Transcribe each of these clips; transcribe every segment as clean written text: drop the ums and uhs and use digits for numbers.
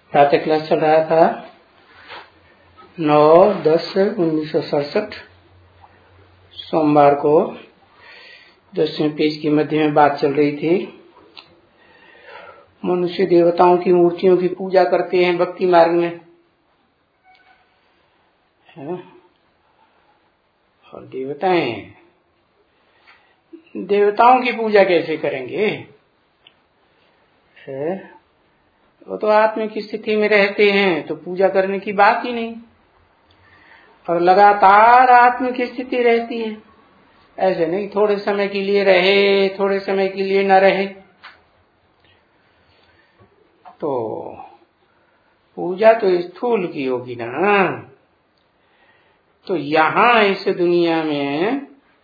प्रातः क्लास चल रहा था 9/10/1967 सोमवार को 10वें पेज की मध्य में बात चल रही थी। मनुष्य देवताओं की मूर्तियों की पूजा करते हैं भक्ति मार्ग में, और देवताओं की पूजा कैसे करेंगे? वो तो आत्मा की स्थिति में रहते हैं तो पूजा करने की बात ही नहीं, और लगातार आत्मा की स्थिति रहती है। ऐसे नहीं थोड़े समय के लिए रहे, थोड़े समय के लिए न रहे। तो पूजा तो स्थूल की होगी ना। तो यहाँ इस दुनिया में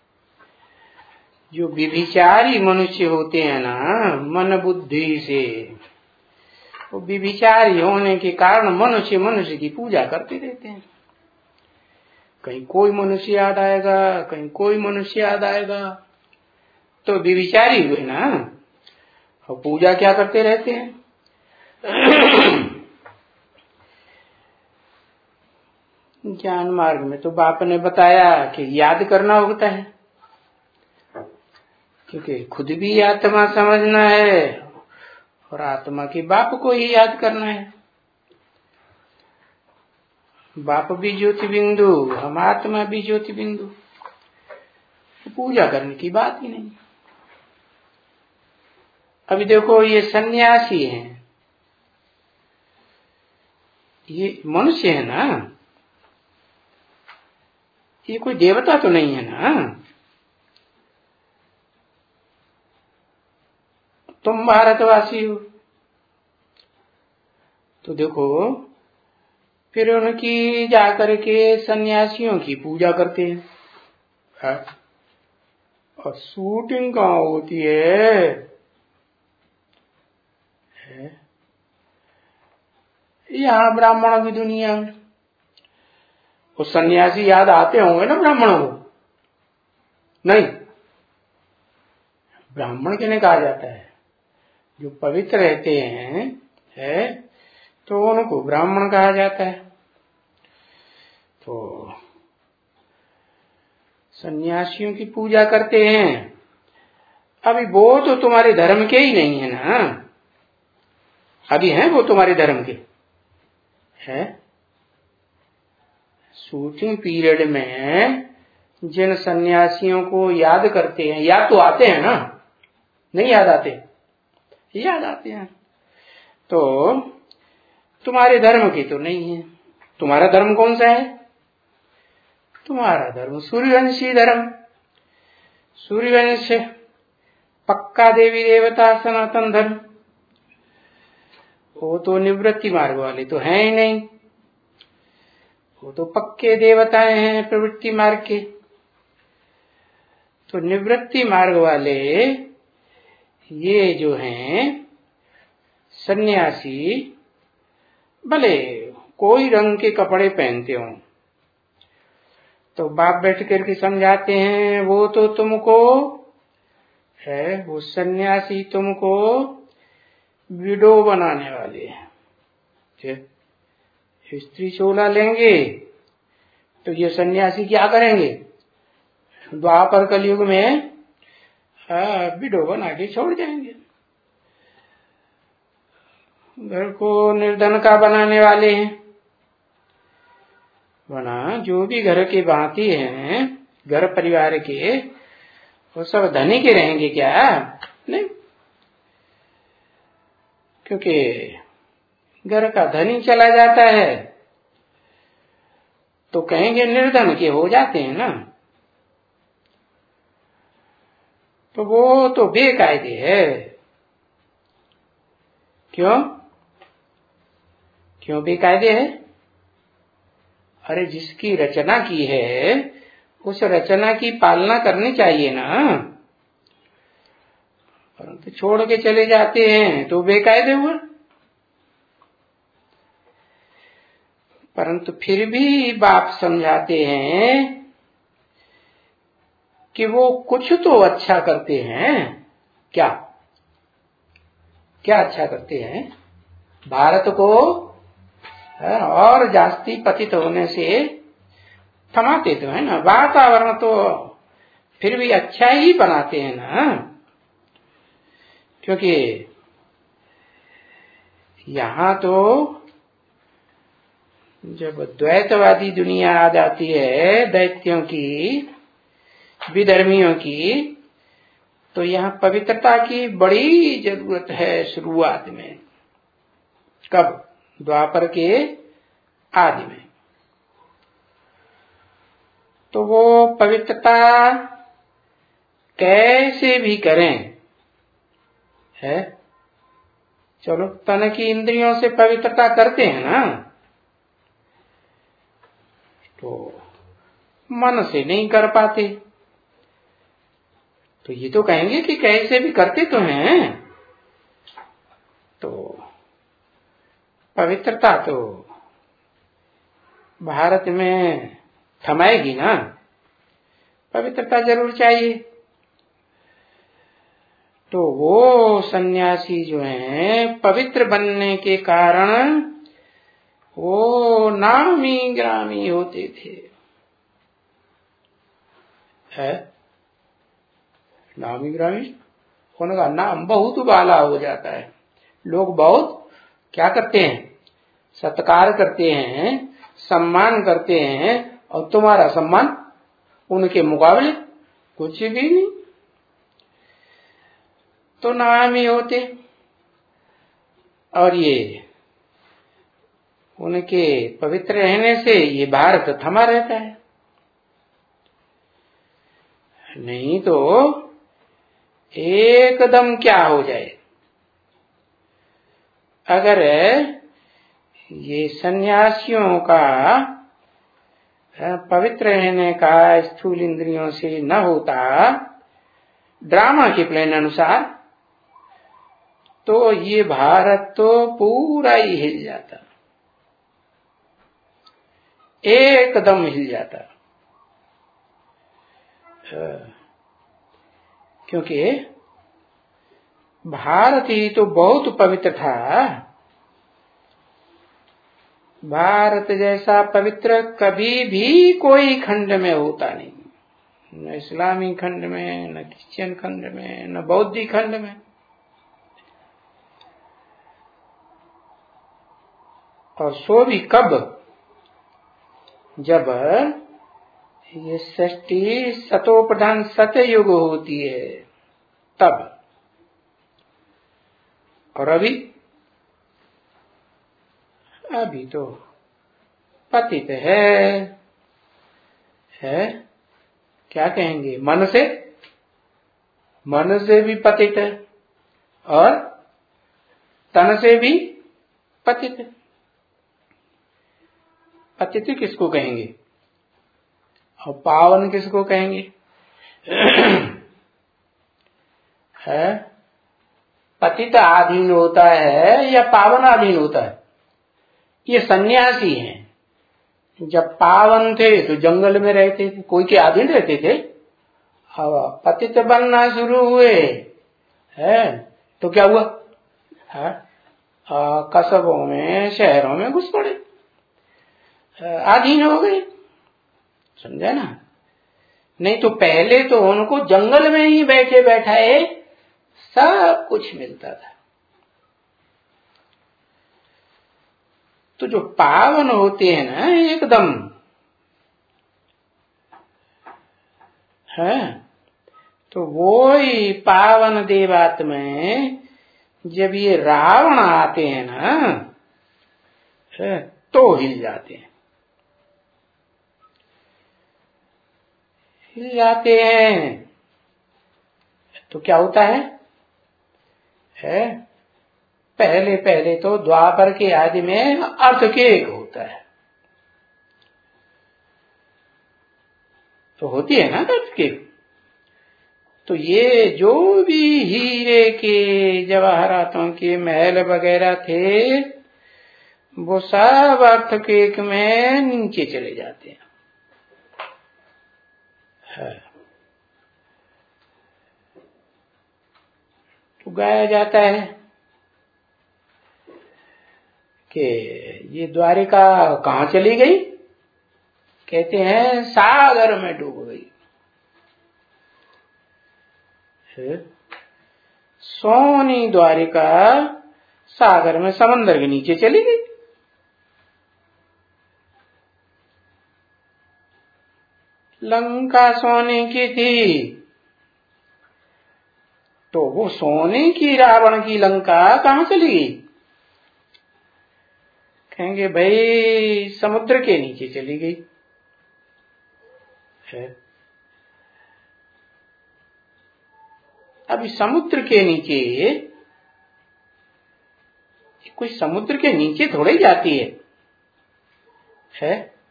जो विभिचारी मनुष्य होते हैं ना, मन बुद्धि से, वो विभिचारी होने के कारण मनुष्य की पूजा करते रहते हैं। कहीं कोई मनुष्य याद आएगा, कहीं कोई मनुष्य याद आएगा, तो विभिचारी हुए ना, और पूजा क्या करते रहते हैं। ज्ञान मार्ग में तो बाप ने बताया कि याद करना होता है, क्योंकि खुद भी आत्मा समझना है और आत्मा के बाप को ही याद करना है। बाप भी ज्योति बिंदु, हम आत्मा भी ज्योति बिंदु, तो पूजा करने की बात ही नहीं। अभी देखो ये सन्यासी हैं, ये मनुष्य है ना, ये कोई देवता तो नहीं है ना। तुम भारतवासी हो तो देखो फिर उनकी जाकर के सन्यासियों की पूजा करते हैं। और शूटिंग कहाँ होती है? यहाँ ब्राह्मणों की दुनिया में वो सन्यासी याद आते होंगे ना ब्राह्मणों को? नहीं, ब्राह्मण किन्हें कहा जाता है? जो पवित्र रहते हैं तो उनको ब्राह्मण कहा जाता है। तो सन्यासियों की पूजा करते हैं। अभी वो तो तुम्हारे धर्म के ही नहीं है ना, अभी हैं वो तुम्हारे धर्म के है। शूटिंग पीरियड में जिन सन्यासियों को याद करते हैं, याद तो आते हैं ना, नहीं याद आते? याद आते हैं। तो तुम्हारे धर्म की तो नहीं है। तुम्हारा धर्म कौन सा है? तुम्हारा धर्म सूर्यवंशी धर्म, सूर्यवंश पक्का देवी देवता सनातन धर्म। वो तो निवृत्ति मार्ग वाले तो हैं ही नहीं, वो तो पक्के देवताएं हैं प्रवृत्ति मार्ग के। तो निवृत्ति मार्ग वाले ये जो हैं सन्यासी, भले कोई रंग के कपड़े पहनते हो तो बाप बैठ करके समझाते हैं, वो तो तुमको है, वो सन्यासी तुमको विडो बनाने वाले हैं। स्त्री चोला लेंगे तो ये सन्यासी क्या करेंगे? द्वापर कलयुग में विडो बना के छोड़ जाएंगे। घर को निर्धन का बनाने वाले हैं। बना जो भी घर के भांति हैं, घर परिवार के, वो सब धनी के रहेंगे क्या? नहीं, क्योंकि घर का धनी चला जाता है तो कहेंगे निर्धन के हो जाते हैं ना। तो वो तो बेकायदे है। क्यों बेकायदे है? अरे जिसकी रचना की है उस रचना की पालना करनी चाहिए ना, परंतु छोड़ के चले जाते हैं तो बेकायदे हुआ। परंतु फिर भी बाप समझाते हैं कि वो कुछ तो अच्छा करते हैं। क्या अच्छा करते हैं? भारत को और जास्ती पतित होने से थमाते तो है ना, वातावरण तो फिर भी अच्छा ही बनाते हैं ना, क्योंकि यहाँ तो जब द्वैतवादी दुनिया आ जाती है, दैत्यों की, विधर्मियों की, तो यहाँ पवित्रता की बड़ी जरूरत है शुरुआत में। कब? द्वापर के आदि में। तो वो पवित्रता कैसे भी करें, है? चलो तन की इंद्रियों से पवित्रता करते हैं ना, तो मन से नहीं कर पाते, तो ये तो कहेंगे कि कैसे भी करते तो हैं। तो पवित्रता तो भारत में थमाएगी ना, पवित्रता जरूर चाहिए। तो वो सन्यासी जो हैं पवित्र बनने के कारण वो नामी ग्रामी होते थे, है? नामी ग्रामी होने का नाम बहुत बाला हो जाता है। लोग बहुत क्या करते हैं? सत्कार करते हैं, सम्मान करते हैं, और तुम्हारा सम्मान उनके मुकाबले कुछ भी नहीं, तो नामी होते। और ये उनके पवित्र रहने से ये भारत थमा रहता है, नहीं तो एकदम क्या हो जाए। अगर ये सन्यासियों का पवित्र रहने का स्थूल इंद्रियों से न होता, ड्रामा के प्लान अनुसार, तो ये भारत तो पूरा ही हिल जाता, एकदम हिल जाता। क्योंकि भारत ही तो बहुत पवित्र था। भारत जैसा पवित्र कभी भी कोई खंड में होता नहीं, न इस्लामी खंड में, न क्रिश्चियन खंड में, न बौद्धिक खंड में। और सो भी कब? जब ये सृष्टि सतोप्रधान सतयुग होती है, तब। और अभी तो पतित है, क्या कहेंगे? मन से भी पतित है और तन से भी पतित है। पतित किसको कहेंगे और पावन किसको कहेंगे? है पतित आधीन होता है या पावन आधीन होता है? ये सन्यासी हैं। जब पावन थे तो जंगल में रहते थे, कोई के अधीन रहते थे। अब पतित बनना शुरू हुए है तो क्या हुआ? है कस्बों में, शहरों में घुस पड़े, अधीन हो गए। समझे ना? नहीं तो पहले तो उनको जंगल में ही बैठे बैठाए सब कुछ मिलता था। तो जो पावन होते हैं ना एकदम, है तो वो ही पावन देवात्मा में जब ये रावण आते हैं ना, है, तो हिल जाते हैं। हिल जाते हैं तो क्या होता है? पहले तो द्वापर के आदि में अर्थक्वेक होता है, तो होती है ना अर्थक्वेक। तो ये जो भी हीरे के, जवाहरातों के महल वगैरह थे, वो सब अर्थक्वेक में नीचे चले जाते हैं। तो गाया जाता है कि ये द्वारिका कहाँ चली गई? कहते हैं सागर में डूब गई। सोनी द्वारिका सागर में, समंदर के नीचे चली गई। लंका सोने की थी, तो वो सोने की रावण की लंका कहाँ चली गई? कहेंगे भाई समुद्र के नीचे चली गई है। अभी समुद्र के नीचे, कोई समुद्र के नीचे थोड़ी जाती है?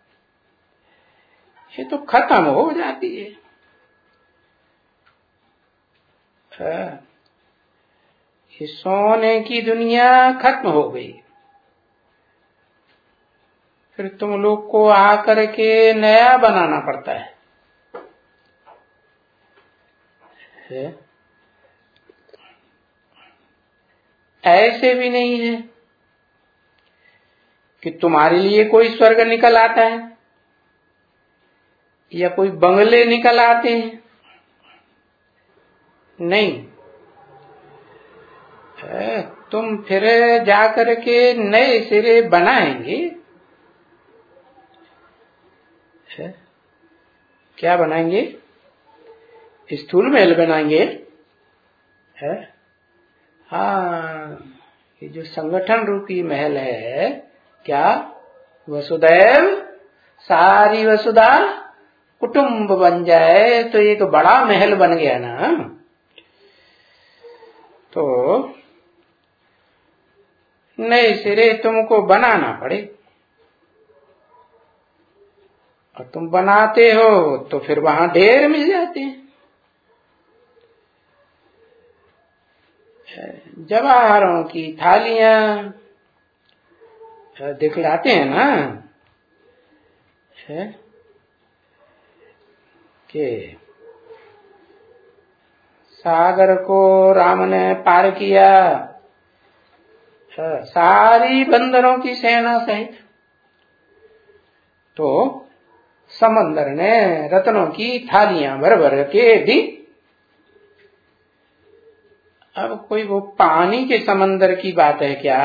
ये तो खत्म हो जाती है। ये सोने की दुनिया खत्म हो गई, फिर तुम लोग को आकर के नया बनाना पड़ता है। ऐसे भी नहीं है कि तुम्हारे लिए कोई स्वर्ग निकल आता है या कोई बंगले निकल आते हैं। नहीं, तुम फिर जाकर के नए सिरे बनाएंगे। क्या बनाएंगे? स्थूल महल बनाएंगे। हाँ, ये जो संगठन रूपी महल है, क्या वसुदैव सारी वसुधा कुटुंब बन जाए तो एक बड़ा महल बन गया ना। तो नए सिरे तुमको बनाना पड़े, और तुम बनाते हो तो फिर वहां ढेर मिल जाते हैं। जवाहरों की थालियां दिखलाते हैं ना, कि सागर को राम ने पार किया, सारी बंदरों की सेना सहित। तो समंदर ने रत्नों की थालियां भर भर के दी। अब कोई वो पानी के समंदर की बात है क्या?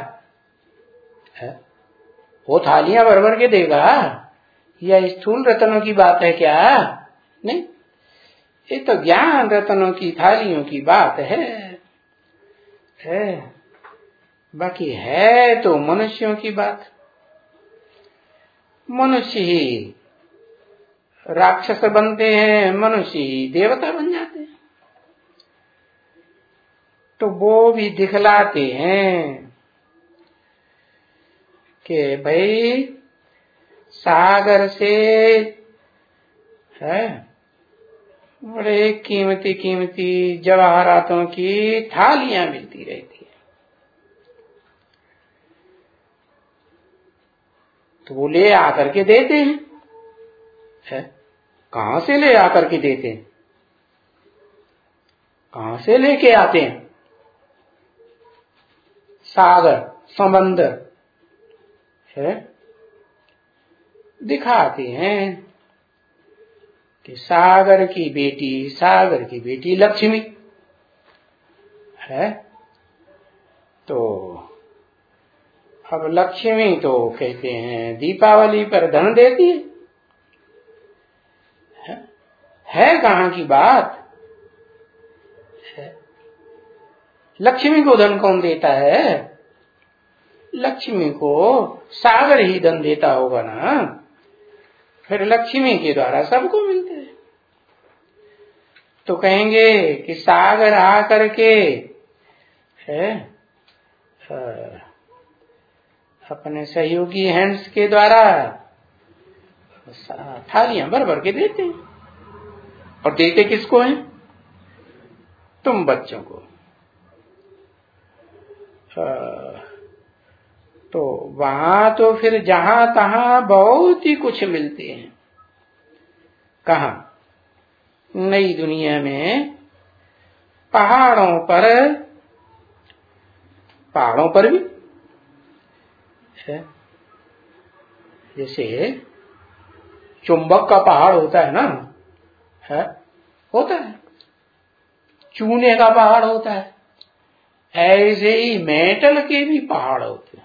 वो थालियां भर भर के देगा, या स्थूल रत्नों की बात है क्या? नहीं, ये तो ज्ञान रत्नों की थालियों की बात है। बाकी है तो मनुष्यों की बात। मनुष्य ही राक्षस बनते हैं, मनुष्य ही देवता बन जाते हैं। तो वो भी दिखलाते हैं कि भाई सागर से है बड़े कीमती कीमती जवाहरातों की थालियां मिलती रहती है। तो वो ले आकर के देते हैं। कहां से ले आकर के देते हैं? कहां से लेके आते हैं? सागर समंदर है, दिखाते हैं कि सागर की बेटी लक्ष्मी है। तो अब लक्ष्मी तो कहते हैं दीपावली पर धन देती है कहाँ की बात है? लक्ष्मी को धन कौन देता है? लक्ष्मी को सागर ही धन देता होगा ना, फिर लक्ष्मी के द्वारा सबको मिलते हैं। तो कहेंगे कि सागर आकर के है अपने सहयोगी हैंड्स के द्वारा थालियां भर भर के देते हैं। और देते किसको हैं? तुम बच्चों को। तो वहां तो फिर जहां तहां बहुत ही कुछ मिलते हैं। कहा? नई दुनिया में पहाड़ों पर भी है? जैसे चुंबक का पहाड़ होता है ना, है? होता है, चूने का पहाड़ होता है, ऐसे ही मेटल के भी पहाड़ होते हैं।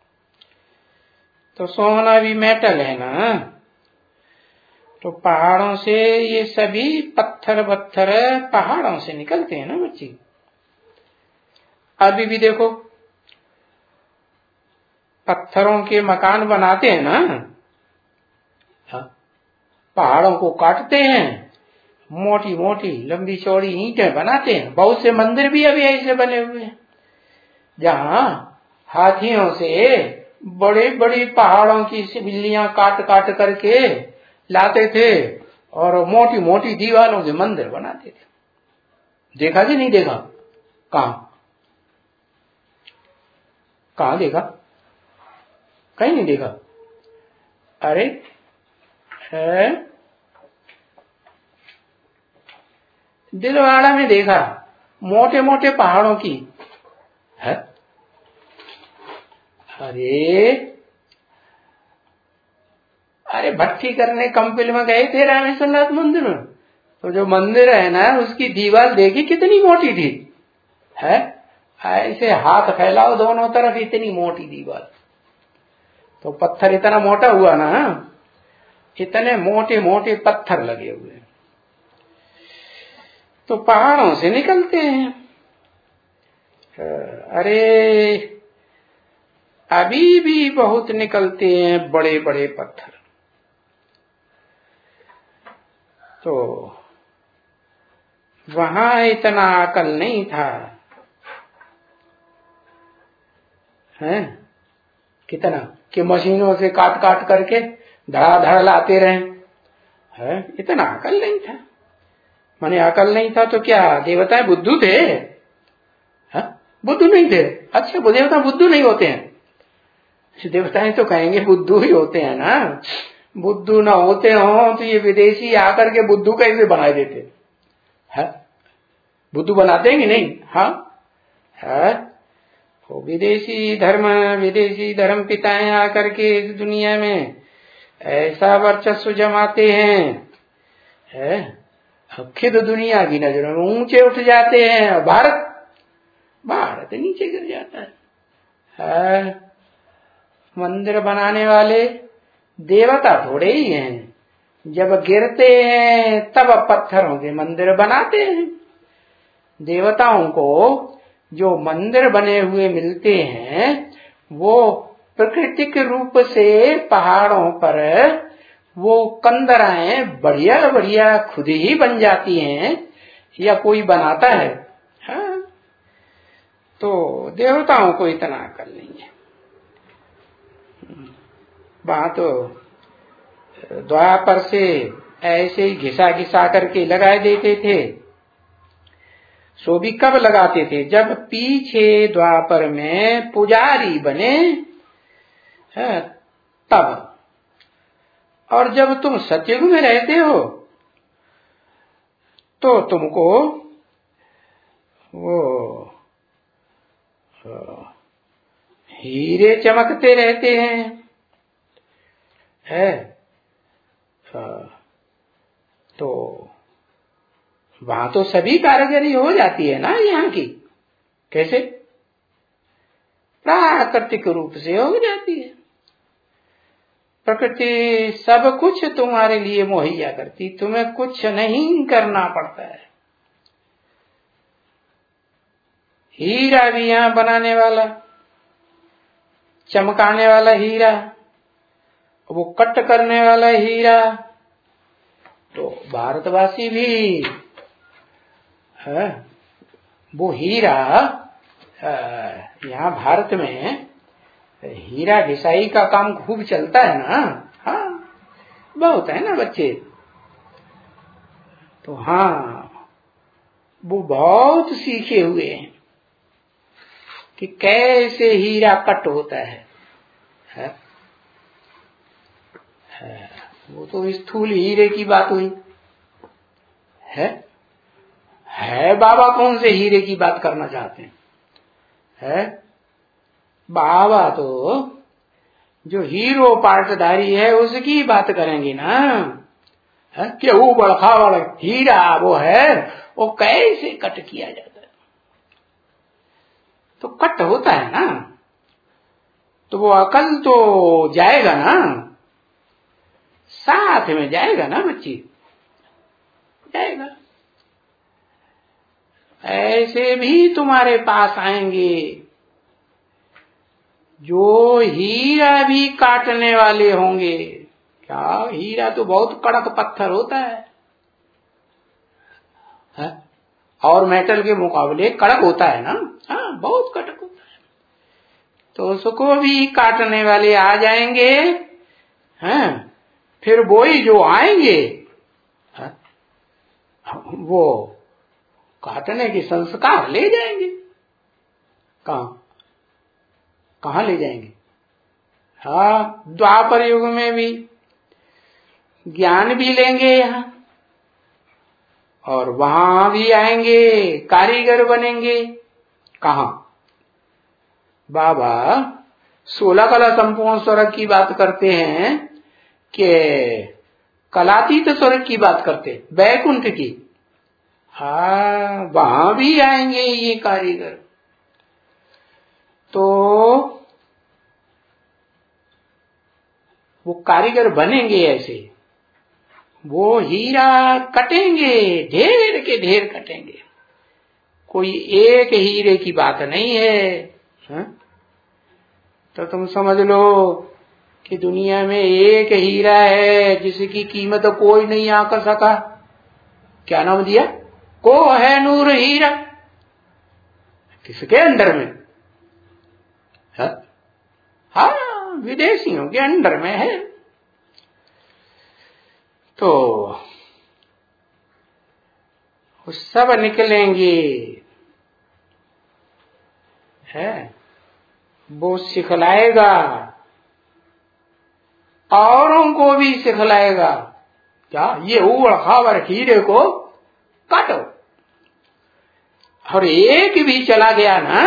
तो सोना भी मेटल है ना, तो पहाड़ों से ये सभी पत्थर पत्थर पहाड़ों से निकलते हैं ना बच्ची। अभी भी देखो पत्थरों के मकान बनाते हैं ना, पहाड़ों को काटते हैं, मोटी मोटी लंबी चौड़ी ईंटें बनाते हैं। बहुत से मंदिर भी अभी ऐसे बने हुए हैं जहां हाथियों से बड़े बड़े पहाड़ों की बिल्लियां काट काट करके लाते थे और मोटी मोटी दीवारों के मंदिर बनाते थे। देखा कि नहीं देखा? कहां देखा? कहीं नहीं देखा। अरे है, दिलवाड़ा में देखा मोटे मोटे पहाड़ों की है। अरे भट्टी करने कंपिल में गए थे रामेश्वरनाथ मंदिर में, तो जो मंदिर है ना उसकी दीवार देखी कितनी मोटी थी, है? ऐसे हाथ फैलाओ दोनों तरफ, इतनी मोटी दीवार। तो पत्थर इतना मोटा हुआ ना, इतने मोटे मोटे पत्थर लगे हुए, तो पहाड़ों से निकलते हैं। अरे अभी भी बहुत निकलते हैं बड़े बड़े पत्थर। तो वहां इतना अकल नहीं था, है? कितना कि मशीनों से काट काट करके धड़ाधड़ लाते रहे, है? इतना अकल नहीं था। माने अकल नहीं था तो क्या देवता बुद्धू थे? है? बुद्धू नहीं थे। अच्छा, वो देवता बुद्धू नहीं होते हैं? देवताएं तो कहेंगे बुद्धू ही होते हैं ना। बुद्धू ना होते हो तो ये विदेशी आकर के बुद्धू कैसे बना देते है? बुद्धू बनाते हैं कि नहीं? हाँ है, तो विदेशी धर्म पिताएं आकर के इस दुनिया में ऐसा वर्चस्व जमाते हैं, है? खुद दुनिया की नजरों में ऊंचे उठ जाते हैं। भारत नीचे गिर जाता है। मंदिर बनाने वाले देवता थोड़े ही हैं, जब गिरते हैं तब पत्थरों के मंदिर बनाते हैं। देवताओं को जो मंदिर बने हुए मिलते हैं वो प्राकृतिक रूप से पहाड़ों पर वो कंदराएं बढ़िया बढ़िया खुद ही बन जाती हैं, या कोई बनाता है? हाँ? तो देवताओं को इतना अकल नहीं है। वहां तो द्वापर से ऐसे ही घिसा घिसा करके लगा देते थे। सो भी कब लगाते थे? जब पीछे द्वापर में पुजारी बने है, तब। और जब तुम सतयुग में रहते हो तो तुमको वो हीरे चमकते रहते हैं, है? तो वहां तो सभी कारीगरी हो जाती है ना यहाँ की। कैसे? प्राकृतिक रूप से हो जाती है। प्रकृति सब कुछ तुम्हारे लिए मुहैया करती, तुम्हें कुछ नहीं करना पड़ता है। हीरा भी यहाँ बनाने वाला, चमकाने वाला हीरा, वो कट करने वाला हीरा, तो भारतवासी भी है। वो हीरा यहाँ भारत में हीरा घिसाई का काम खूब चलता है ना। हाँ, बहुत है ना बच्चे। तो हाँ, वो बहुत सीखे हुए हैं कि कैसे हीरा कट होता है? वो तो स्थूल हीरे की बात हुई है। बाबा कौन से हीरे की बात करना चाहते हैं? है बाबा तो जो हीरो पार्टधारी है उसकी बात करेंगे ना, कि वो बड़खा वाला हीरा वो है, वो कैसे कट किया जाता है। तो कट होता है ना, तो वो अकल तो जाएगा ना, साथ में जाएगा ना बच्ची, जाएगा। ऐसे भी तुम्हारे पास आएंगे जो हीरा भी काटने वाले होंगे। क्या, हीरा तो बहुत कड़क पत्थर होता है? और मेटल के मुकाबले कड़क होता है ना, हाँ बहुत कड़क होता है। तो उसको भी काटने वाले आ जाएंगे, हैं? फिर वही जो आएंगे, हैं? वो काटने के संस्कार ले जाएंगे। कहाँ ले जाएंगे? हाँ, द्वापर युग में भी ज्ञान भी लेंगे यहाँ, और वहां भी आएंगे, कारीगर बनेंगे। कहा? बाबा 16 कला संपूर्ण स्वर्ग की बात करते हैं कि कलातीत स्वर्ग की बात करते, बैकुंठ की। हाँ, वहां भी आएंगे ये कारीगर। तो वो कारीगर बनेंगे ऐसे, वो हीरा कटेंगे, ढेर के ढेर कटेंगे। कोई एक हीरे की बात नहीं है, तो तुम समझ लो कि दुनिया में एक हीरा है जिसकी कीमत कोई नहीं आकर सका। क्या नाम दिया? कोह-ए-नूर हीरा। किसके अंडर में? हाँ, विदेशियों के अंडर में है। तो वो सब निकलेंगे, है वो सिखलाएगा, औरों को भी सिखलाएगा। क्या? ये उबड़-खाबड़ हीरे को काटो। और एक भी चला गया ना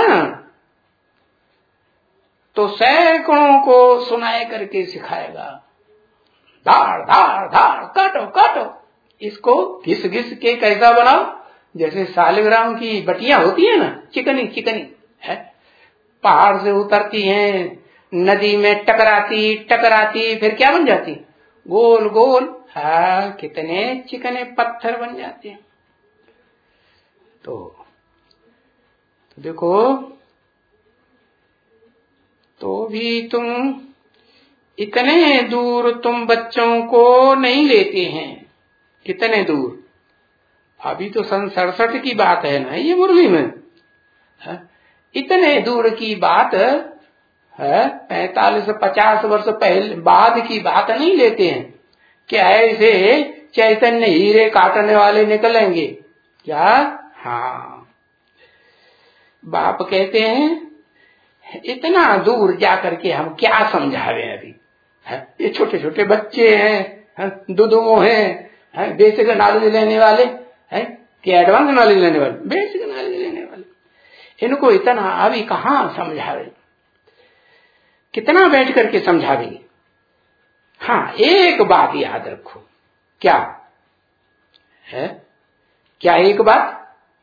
तो सैकड़ों को सुनाए करके सिखाएगा। धाड़ धाड़ धाड़ काटो काटो, इसको घिस घिस के कैसा बनाओ, जैसे सालिग्राम की बटियां होती है ना, चिकनी चिकनी है, पहाड़ से उतरती हैं, नदी में टकराती टकराती, फिर क्या बन जाती? गोल गोल। हाँ, कितने चिकने पत्थर बन जाते हैं। तो देखो, तो भी तुम इतने दूर तुम बच्चों को नहीं लेते हैं। कितने दूर? अभी तो सन 67 की बात है ना ये मुरली में, है? इतने दूर की बात है, 45-50 वर्ष पहले बाद की बात नहीं लेते हैं। क्या ऐसे चैतन्य हीरे काटने वाले निकलेंगे क्या? हाँ, बाप कहते हैं इतना दूर जाकर के हम क्या समझावे अभी, है? ये छोटे छोटे बच्चे हैं, दुदुओं हैं, बेसिक नॉलेज लेने वाले हैं कि एडवांस नॉलेज लेने वाले? बेसिक नॉलेज लेने वाले। इनको इतना अभी कहाँ समझावे, कितना बैठ करके समझावेंगे? हाँ, एक बात याद रखो। क्या है? क्या एक बात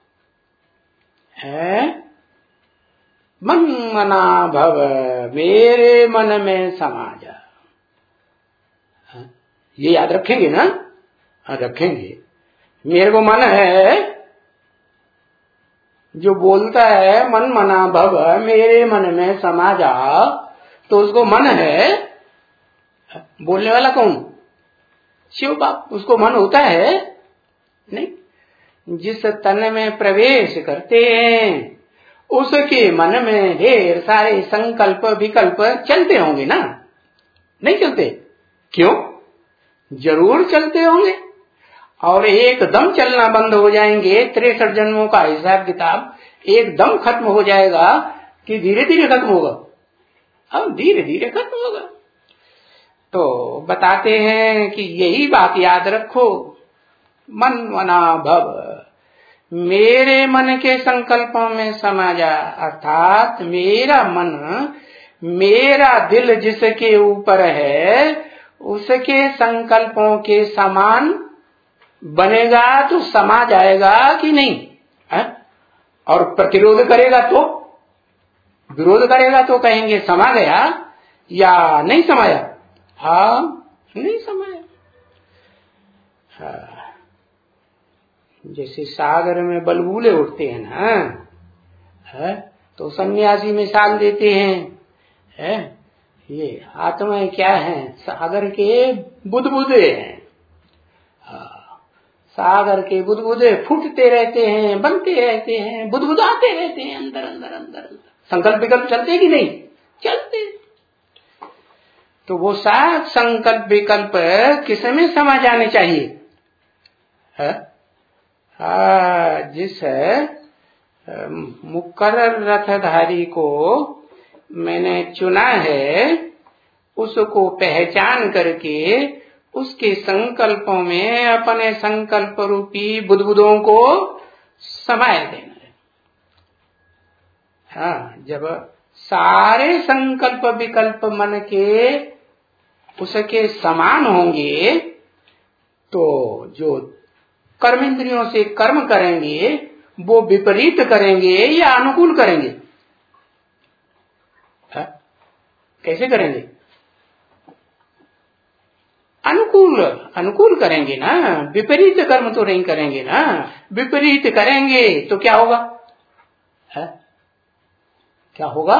है? मन मना भव, मेरे मन में समा जा। ये याद रखेंगे ना? हाँ, रखेंगे। मेरे को मन है, जो बोलता है मन मना भव, मेरे मन में समा जा, तो उसको मन है। बोलने वाला कौन? शिव बाप। उसको मन होता है? नहीं। जिस तन में प्रवेश करते हैं उसके मन में ढेर सारे संकल्प विकल्प चलते होंगे ना? नहीं चलते? क्यों? जरूर चलते होंगे। और एकदम चलना बंद हो जाएंगे। 63 जन्मों का हिसाब किताब एकदम खत्म हो जाएगा कि धीरे धीरे खत्म होगा? अब धीरे धीरे खत्म होगा। तो बताते हैं कि यही बात याद रखो, मन मना भव, मेरे मन के संकल्पों में समा जा। अर्थात मेरा मन मेरा दिल जिसके ऊपर है उसके संकल्पों के समान बनेगा तो समा जाएगा कि नहीं है? और प्रतिरोध करेगा तो, विरोध करेगा तो कहेंगे समा गया या नहीं समाया? हाँ, नहीं समाया। हाँ। जैसे सागर में बलबूले उठते हैं ना, है? तो सन्यासी मिसाल देते हैं, है? ये आत्मा क्या है? सागर के बुदबुदे हैं। सागर के बुदबुदे फूटते रहते हैं, बनते रहते हैं, बुदबुदाते रहते हैं अंदर अंदर अंदर अंदर। संकल्प विकल्प चलते कि नहीं चलते? तो वो सात संकल्प विकल्प किसमें समा जाने चाहिए? है? जिस मुकर्रर रथधारी को मैंने चुना है उसको पहचान करके उसके संकल्पों में अपने संकल्प रूपी बुदबुदों को समाये देना है। हाँ, जब सारे संकल्प विकल्प मन के उसके समान होंगे तो जो कर्म इंद्रियों से कर्म करेंगे वो विपरीत करेंगे या अनुकूल करेंगे? हाँ? कैसे करेंगे? अनुकूल करेंगे ना, विपरीत कर्म तो नहीं करेंगे ना। विपरीत करेंगे तो क्या होगा? है? क्या होगा?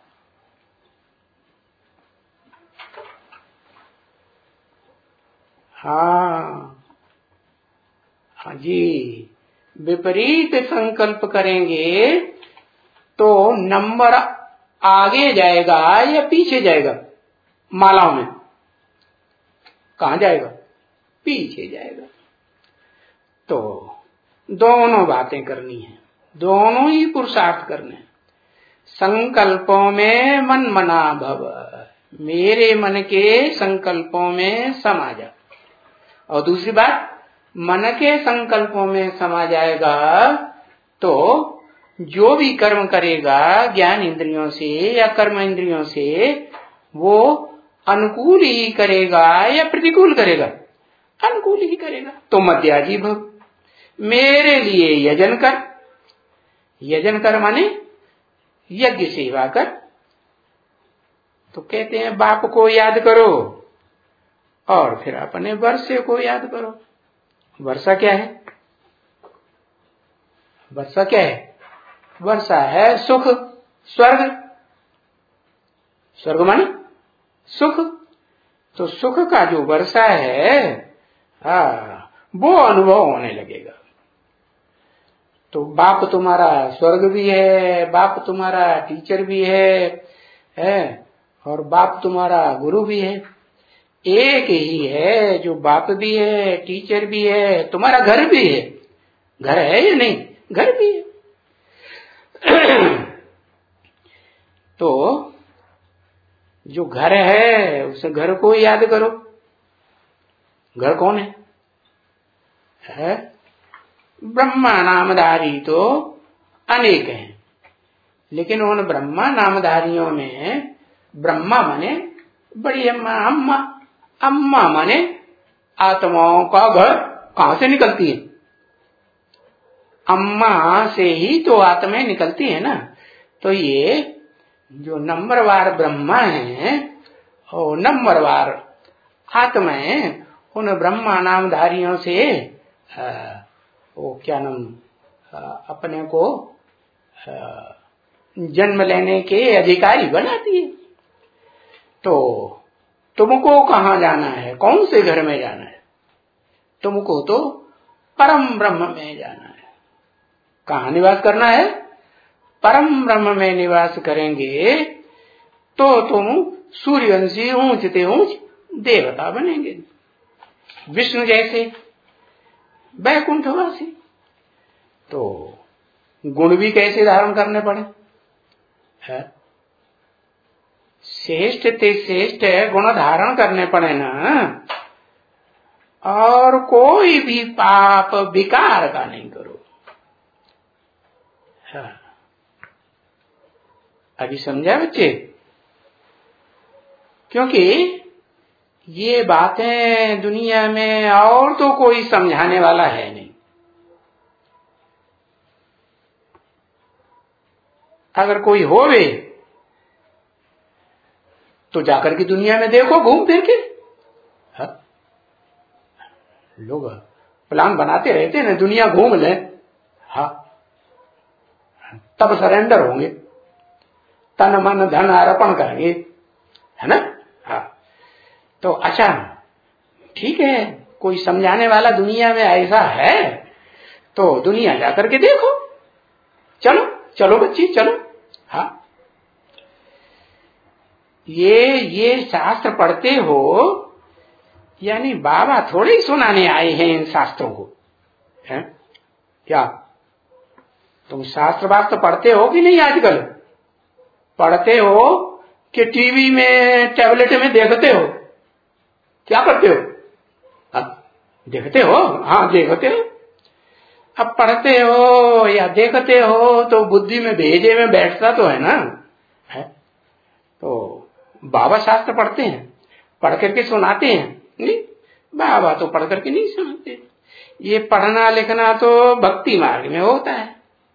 हाँ जी, विपरीत संकल्प करेंगे तो नंबर आगे जाएगा या पीछे जाएगा? मालाओं में कहां जाएगा? पीछे जाएगा। तो दोनों बातें करनी है, दोनों ही पुरुषार्थ करने। संकल्पों में मन मना भव, मेरे मन के संकल्पों में समा जा। और दूसरी बात, मन के संकल्पों में समा जाएगा तो जो भी कर्म करेगा ज्ञान इंद्रियों से या कर्म इंद्रियों से वो अनुकूल ही करेगा या प्रतिकूल करेगा? अनुकूल ही करेगा। तो मध्याजी भव, मेरे लिए यजन कर। यजन कर माने यज्ञ सेवा कर। तो कहते हैं बाप को याद करो और फिर अपने वर्षे को याद करो। वर्षा क्या है? वर्षा क्या है? वर्षा है सुख, स्वर्ग। स्वर्ग माने सुख। तो सुख का जो वर्षा है वो अनुभव होने लगेगा। तो बाप तुम्हारा स्वर्ग भी है, बाप तुम्हारा टीचर भी है और बाप तुम्हारा गुरु भी है। एक ही है जो बाप भी है, टीचर भी है, तुम्हारा घर भी है। घर है या नहीं? घर भी है। तो जो घर है उस घर को याद करो। घर कौन है? ब्रह्मा नामधारी तो अनेक हैं, लेकिन उन ब्रह्मा नामधारियों में ब्रह्मा माने बड़ी अम्मा, अम्मा अम्मा माने आत्माओं का घर कहां से निकलती है? अम्मा से ही तो आत्माएं निकलती है ना। तो ये जो नंबरवार ब्रह्मा है और नंबरवार आत्माएं उन ब्रह्मा नामधारियों से वो क्या नाम अपने को जन्म लेने के अधिकारी बनाती है। तो तुमको कहां जाना है? कौन से घर में जाना है? तुमको तो परम ब्रह्म में जाना है। कहां निवास करना है? परम ब्रह्म में निवास करेंगे तो तुम सूर्यवंशी ऊंचते ऊंच देवता बनेंगे, विष्णु जैसे वैकुंठवासी। तो गुण भी कैसे धारण करने पड़े? है श्रेष्ठ ते श्रेष्ठ गुण धारण करने पड़े ना। और कोई भी पाप विकार का नहीं करो। हाँ। अभी समझा बच्चे? क्योंकि ये बातें दुनिया में और तो कोई समझाने वाला है नहीं। अगर कोई होवे तो जाकर के दुनिया में देखो, घूम फिर के। लोग प्लान बनाते रहते हैं ना, दुनिया घूम ले, हाँ, तब सरेंडर होंगे, तन मन धन अर्पण करेंगे, है ना। हाँ, तो अच्छा ठीक है, कोई समझाने वाला दुनिया में ऐसा है तो दुनिया जाकर के देखो, चलो चलो बच्ची चलो। हाँ, ये शास्त्र पढ़ते हो, यानी बाबा थोड़े ही सुनाने आए हैं इन शास्त्रों को, है क्या? तुम शास्त्र वास्त्र पढ़ते हो कि नहीं? आजकल पढ़ते हो कि टीवी में टैबलेट में देखते हो? क्या करते हो? देखते हो? हाँ देखते हो। अब पढ़ते हो या देखते हो तो बुद्धि में भेजे में बैठता तो है ना, है? तो बाबा शास्त्र पढ़ते हैं, पढ़ करके सुनाते हैं नहीं? बाबा तो पढ़ करके नहीं सुनाते। ये पढ़ना लिखना तो भक्ति मार्ग में होता है।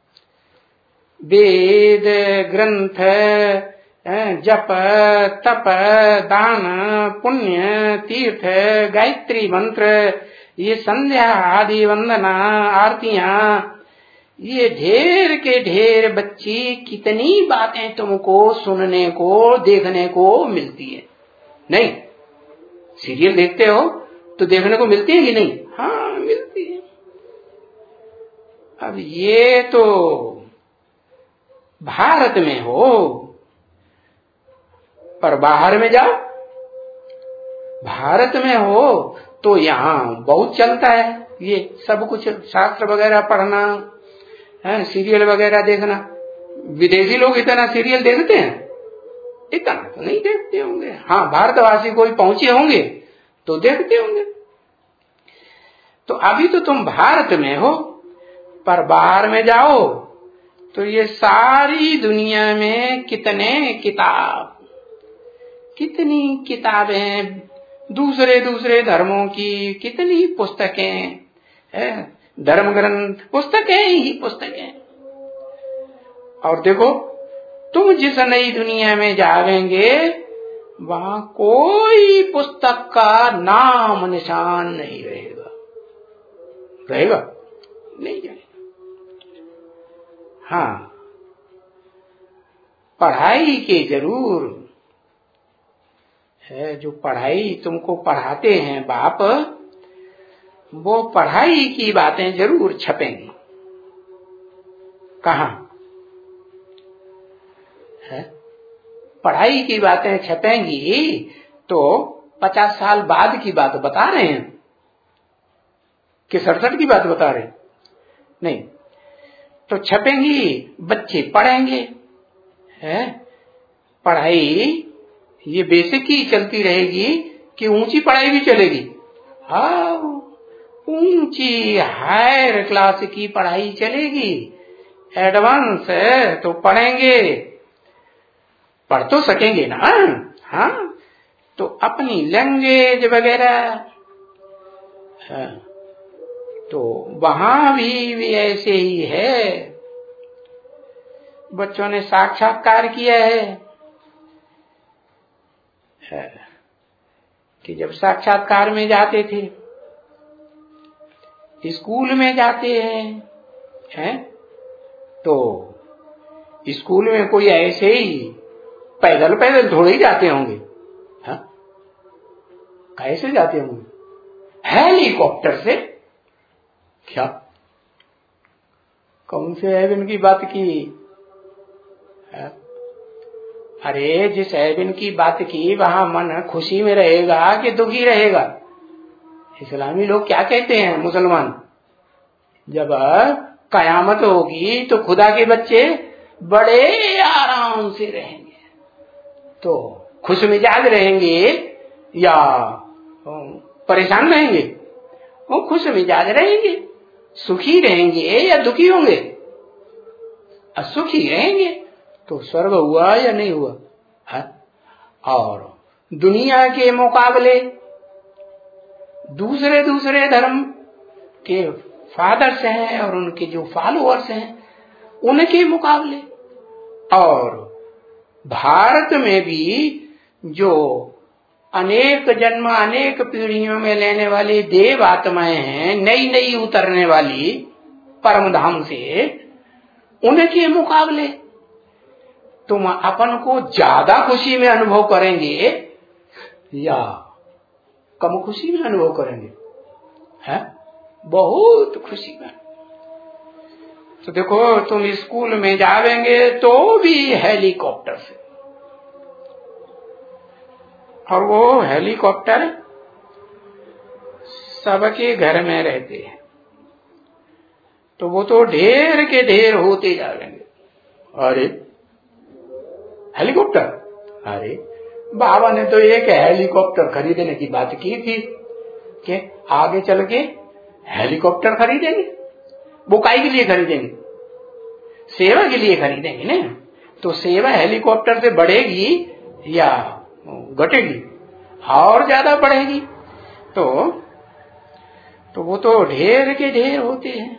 वेद ग्रंथ, जप तप दान पुण्य तीर्थ गायत्री मंत्र, ये संध्या आदि वंदना आरतियां, ये ढेर के ढेर बच्ची कितनी बातें तुमको सुनने को देखने को मिलती है। नहीं, सीरियल देखते हो तो देखने को मिलती है कि नहीं? हाँ मिलती है। अब ये तो भारत में हो, पर बाहर में जाओ, भारत में हो तो यहाँ बहुत चलता है ये सब कुछ, शास्त्र वगैरह पढ़ना है, सीरियल वगैरह देखना। विदेशी लोग इतना सीरियल देखते हैं? इतना तो नहीं देखते होंगे। हाँ, भारतवासी कोई पहुंचे होंगे तो देखते होंगे। तो अभी तो तुम भारत में हो, पर बाहर में जाओ तो ये सारी दुनिया में कितने किताब, कितनी किताबें, दूसरे दूसरे धर्मों की कितनी पुस्तकें, धर्म ग्रंथ, पुस्तकें ही पुस्तकें। और देखो तुम जिस नई दुनिया में जावेंगे वहां कोई पुस्तक का नाम निशान नहीं रहेगा। रहेगा? नहीं रहेगा। हाँ, पढ़ाई के जरूर है, जो पढ़ाई तुमको पढ़ाते हैं बाप, वो पढ़ाई की बातें जरूर छपेंगी। कहाँ है? पढ़ाई की बातें छपेंगी तो 50 साल बाद की बात बता रहे हैं कि 67 की बात बता रहे हैं? नहीं, तो छपेंगी, बच्चे पढ़ेंगे, है? पढ़ाई ये बेसिक ही चलती रहेगी कि ऊंची पढ़ाई भी चलेगी? हाँ, ऊंची हायर क्लास की पढ़ाई चलेगी, एडवांस है तो पढ़ेंगे, पढ़ तो सकेंगे ना। हाँ, तो अपनी लैंग्वेज वगैरह, तो वहां भी ऐसे ही है। बच्चों ने साक्षात्कार किया है कि जब साक्षात्कार में जाते थे, स्कूल में जाते हैं, तो स्कूल में कोई ऐसे ही पैदल पैदल थोड़े ही जाते होंगे, हाँ? कैसे जाते होंगे? हेलीकॉप्टर से। क्या? कौन से एविन की बात की? अरे जिस एविन की बात की वहां मन खुशी में रहेगा कि दुखी रहेगा? इस्लामी लोग क्या कहते हैं, मुसलमान, जब कयामत होगी तो खुदा के बच्चे बड़े आराम से रहेंगे, तो खुश मिजाज रहेंगे या परेशान रहेंगे? वो खुश मिजाज रहेंगे, सुखी रहेंगे या दुखी होंगे? सुखी रहेंगे। तो स्वर्ग हुआ या नहीं हुआ? है? और दुनिया के मुकाबले, दूसरे दूसरे धर्म के फादर्स हैं और उनके जो फॉलोअर्स हैं उनके मुकाबले, और भारत में भी जो अनेक जन्म अनेक पीढ़ियों में लेने वाली देव आत्माएं हैं, नई नई उतरने वाली परम धाम से, उनके मुकाबले तुम अपन को ज्यादा खुशी में अनुभव करेंगे या कम खुशी में अनुभव करेंगे? है बहुत खुशी में। तो देखो, तुम स्कूल में जावेंगे तो भी हेलीकॉप्टर से, और वो हेलीकॉप्टर सबके घर में रहते हैं, तो वो तो ढेर के ढेर होते जाएंगे। अरे हेलीकॉप्टर, अरे बाबा ने तो एक हेलीकॉप्टर खरीदने की बात की थी कि आगे चल के हेलीकॉप्टर खरीदेंगे। वो काहे के लिए खरीदेंगे? सेवा के लिए खरीदेंगे ना। तो सेवा हेलीकॉप्टर से बढ़ेगी या घटेगी? और ज्यादा बढ़ेगी। तो वो तो ढेर के ढेर होते हैं,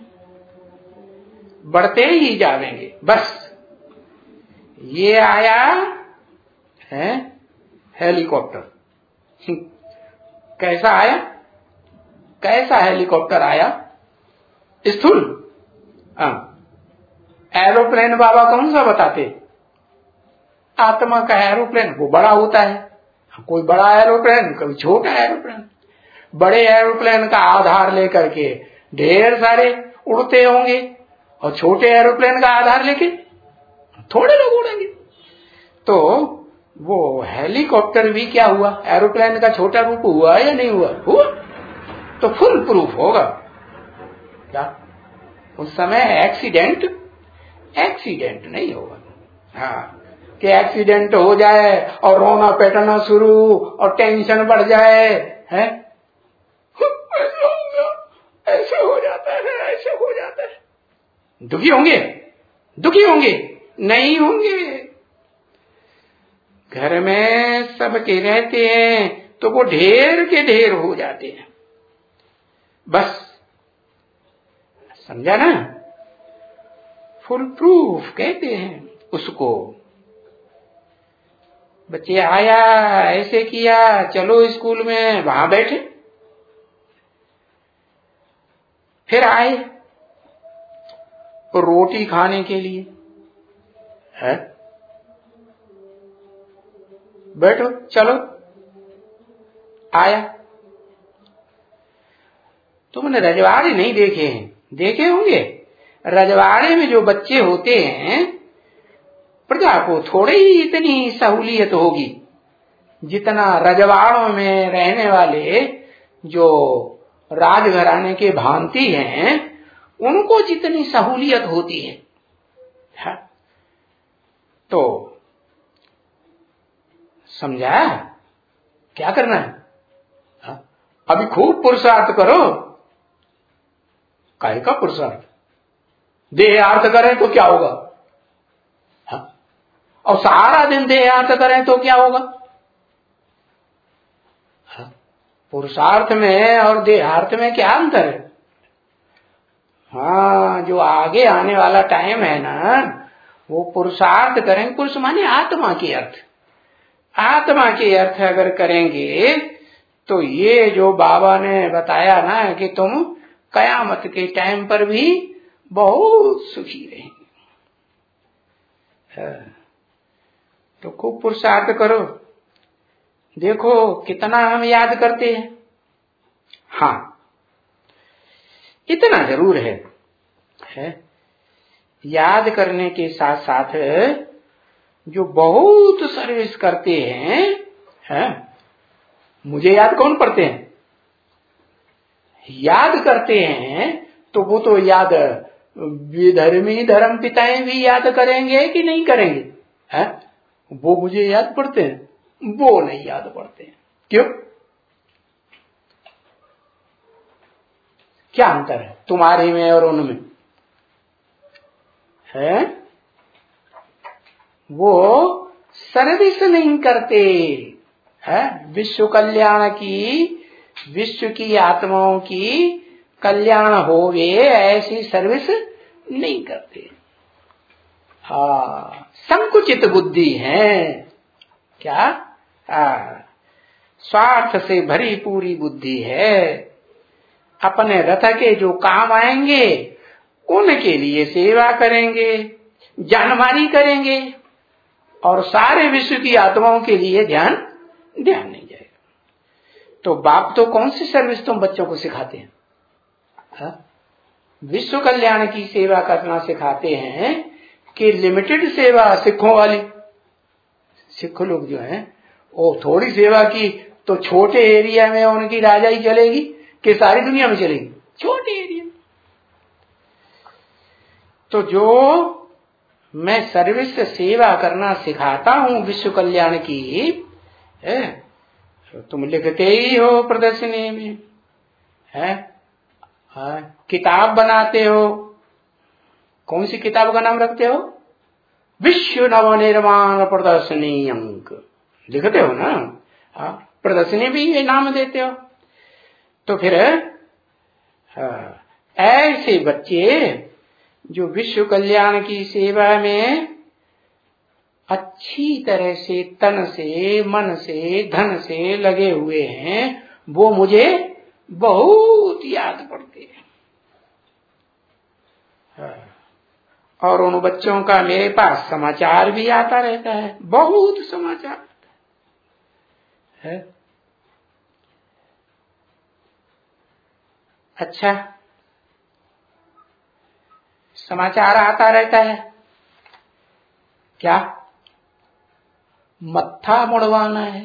बढ़ते ही जाएंगे। बस ये आया है हेलीकॉप्टर। कैसा आया? कैसा हेलीकॉप्टर आया? स्थूल। एरोप्लेन बाबा कौन सा बताते? आत्मा का एरोप्लेन वो बड़ा होता है, कोई बड़ा एरोप्लेन, कोई छोटा एरोप्लेन। बड़े एरोप्लेन का आधार लेकर के ढेर सारे उड़ते होंगे, और छोटे एरोप्लेन का आधार लेके थोड़े लोग उड़ेंगे। तो वो हेलीकॉप्टर भी क्या हुआ? एरोप्लेन का छोटा रूप हुआ या नहीं हुआ? हुआ। तो फुल प्रूफ होगा क्या? उस समय एक्सीडेंट नहीं होगा। हाँ, कि एक्सीडेंट हो जाए और रोना पेटना शुरू और टेंशन बढ़ जाए, है ऐसे हो जाता है, ऐसे हो जाता है। दुखी होंगे? नहीं होंगे। घर में सबके रहते हैं तो वो ढेर के ढेर हो जाते हैं। बस समझा ना? फुल प्रूफ कहते हैं उसको। बच्चे आया, ऐसे किया, चलो स्कूल में, वहां बैठे, फिर आए रोटी खाने के लिए, है बैठो, चलो, आया। तुमने रजवाड़े नहीं देखे हैं? देखे होंगे। रजवाड़े में जो बच्चे होते हैं, प्रजा को थोड़ी ही इतनी सहूलियत होगी जितना रजवाड़ों में रहने वाले जो राजघराने के भांति हैं उनको जितनी सहूलियत होती है। तो समझा क्या करना है? अभी खूब पुरुषार्थ करो। काहे का पुरुषार्थ? देहार्थ करें तो क्या होगा? और सारा दिन देहार्थ करें तो क्या होगा? पुरुषार्थ में और देहार्थ में क्या अंतर है? हाँ, जो आगे आने वाला टाइम है ना, वो पुरुषार्थ करेंगे। पुरुष माने आत्मा के अर्थ। आत्मा के अर्थ अगर करेंगे तो ये जो बाबा ने बताया ना कि तुम कयामत के टाइम पर भी बहुत सुखी रहेंगे। तो खूब पुरुषार्थ करो। देखो कितना हम याद करते हैं। हाँ, इतना जरूर है याद करने के साथ साथ जो बहुत सर्विस करते हैं, मुझे याद कौन पड़ते हैं? याद करते हैं तो वो तो याद विधर्मी धर्म पिताएं भी याद करेंगे कि नहीं करेंगे? है वो मुझे याद पड़ते हैं? वो नहीं याद पड़ते हैं। क्यों? क्या अंतर है तुम्हारे में और उनमें? है वो सर्विस नहीं करते, है, विश्व कल्याण की, विश्व की आत्माओं की कल्याण होवे ऐसी सर्विस नहीं करते। हाँ, संकुचित बुद्धि है। क्या? स्वार्थ से भरी पूरी बुद्धि है। अपने रथ के जो काम आएंगे उनके लिए सेवा करेंगे, जानमारी करेंगे, और सारे विश्व की आत्माओं के लिए ध्यान नहीं जाएगा। तो बाप तो कौन सी सर्विस तुम बच्चों को सिखाते हैं? विश्व कल्याण की सेवा करना सिखाते हैं कि लिमिटेड सेवा सिखों वाली? सिख लोग जो हैं वो थोड़ी सेवा की तो छोटे एरिया में उनकी राजाई चलेगी कि सारी दुनिया में चलेगी? छोटे एरिया में। तो जो मैं सर्विस सेवा करना सिखाता हूं विश्व कल्याण की, तुम लिखते ही हो प्रदर्शनी में, है? किताब बनाते हो, कौन सी किताब का नाम रखते हो? विश्व नवनिर्माण प्रदर्शनी अंक लिखते हो ना? प्रदर्शनी भी ये नाम देते हो। तो फिर ऐसे बच्चे जो विश्व कल्याण की सेवा में अच्छी तरह से तन से, मन से, धन से लगे हुए हैं, वो मुझे बहुत याद पड़ते हैं। और उन बच्चों का मेरे पास समाचार भी आता रहता है, बहुत समाचार है। अच्छा, समाचार आता रहता है क्या? मत्था मुड़वाना है।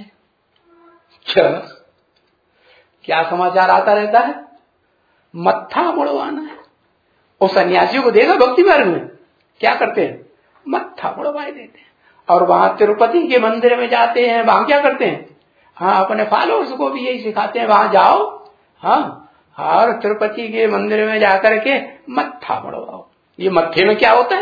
क्या समाचार आता रहता है? मत्था मुड़वाना है। और सन्यासियों को देखा भक्ति मार्ग में क्या करते हैं? मत्था मुड़वाए देते हैं। और वहां तिरुपति के मंदिर में जाते हैं, वहां क्या करते हैं? हाँ, अपने फॉलोअर्स को भी यही सिखाते हैं, वहां जाओ, हाँ, और तिरुपति के मंदिर में जाकर के मत्था मुड़वाओ। ये मत्थे में क्या होता है?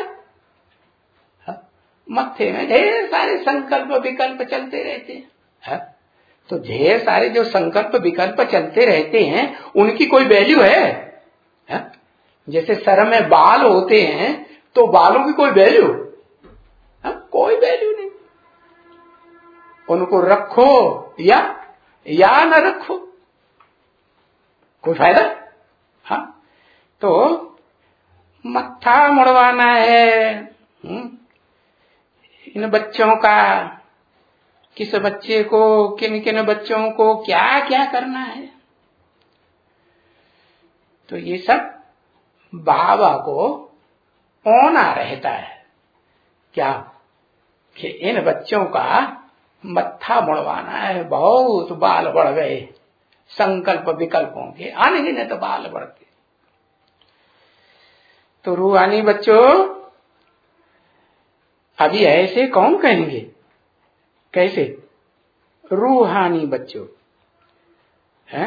मत्थे में ढेर सारे संकल्प विकल्प चलते रहते हैं। तो ढेर सारे जो संकल्प विकल्प चलते रहते हैं उनकी कोई वैल्यू है? जैसे सर में बाल होते हैं तो बालों की कोई वैल्यू? कोई वैल्यू नहीं। उनको रखो या न रखो, कोई फायदा? हाँ, तो मत्था मुड़वाना है इन बच्चों का। किस बच्चे को, किन किन बच्चों को क्या क्या करना है, तो ये सब बाबा को होना रहता है। क्या कि इन बच्चों का मत्था मुड़वाना है। बहुत बाल बढ़ गए संकल्प विकल्पों के, अनगिनत तो बाल बढ़ गए। तो रूहानी बच्चों, अभी ऐसे कौन कहेंगे? कैसे? रूहानी बच्चों हैं?